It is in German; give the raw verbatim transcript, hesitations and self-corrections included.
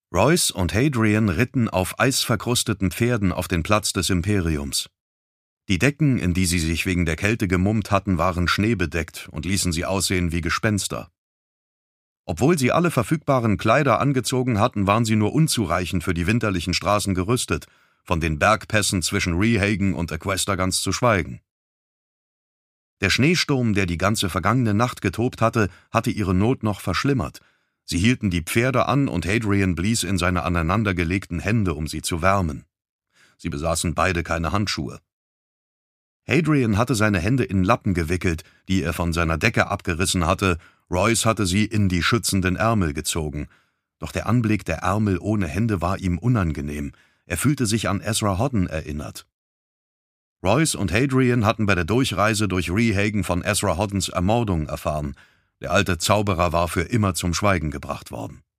Royce und Hadrian ritten auf eisverkrusteten Pferden auf den Platz des Imperiums. Die Decken, in die sie sich wegen der Kälte gemummt hatten, waren schneebedeckt und ließen sie aussehen wie Gespenster. Obwohl sie alle verfügbaren Kleider angezogen hatten, waren sie nur unzureichend für die winterlichen Straßen gerüstet, von den Bergpässen zwischen Rehagen und Aquesta ganz zu schweigen. Der Schneesturm, der die ganze vergangene Nacht getobt hatte, hatte ihre Not noch verschlimmert. Sie hielten die Pferde an und Hadrian blies in seine aneinandergelegten Hände, um sie zu wärmen. Sie besaßen beide keine Handschuhe. Hadrian hatte seine Hände in Lappen gewickelt, die er von seiner Decke abgerissen hatte, Royce hatte sie in die schützenden Ärmel gezogen. Doch der Anblick der Ärmel ohne Hände war ihm unangenehm. Er fühlte sich an Ezra Hodden erinnert. Royce und Hadrian hatten bei der Durchreise durch Rehagen von Ezra Hoddens Ermordung erfahren. Der alte Zauberer war für immer zum Schweigen gebracht worden.